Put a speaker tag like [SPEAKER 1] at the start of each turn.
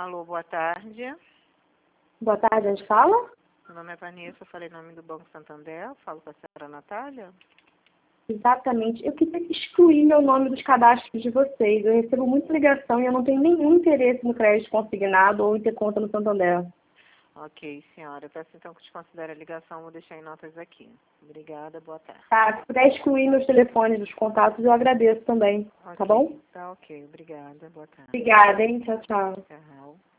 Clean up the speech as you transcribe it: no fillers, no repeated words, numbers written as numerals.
[SPEAKER 1] Alô, boa tarde.
[SPEAKER 2] Boa tarde, a gente fala?
[SPEAKER 1] Meu nome é Vanessa, eu falei em nome do Banco Santander, falo com a senhora Natália.
[SPEAKER 2] Exatamente. Eu queria excluir meu nome dos cadastros de vocês. Eu recebo muita ligação e eu não tenho nenhum interesse no crédito consignado ou em ter conta no Santander.
[SPEAKER 1] Ok, senhora. Eu peço então que desconsidere a ligação, vou deixar em notas aqui. Obrigada, boa tarde.
[SPEAKER 2] Tá, se puder excluir meus telefones dos contatos, eu agradeço também.
[SPEAKER 1] Ok,
[SPEAKER 2] Tá bom?
[SPEAKER 1] tá ok. Obrigada, boa tarde.
[SPEAKER 2] Obrigada, hein? Tchau, tchau.
[SPEAKER 1] Tchau.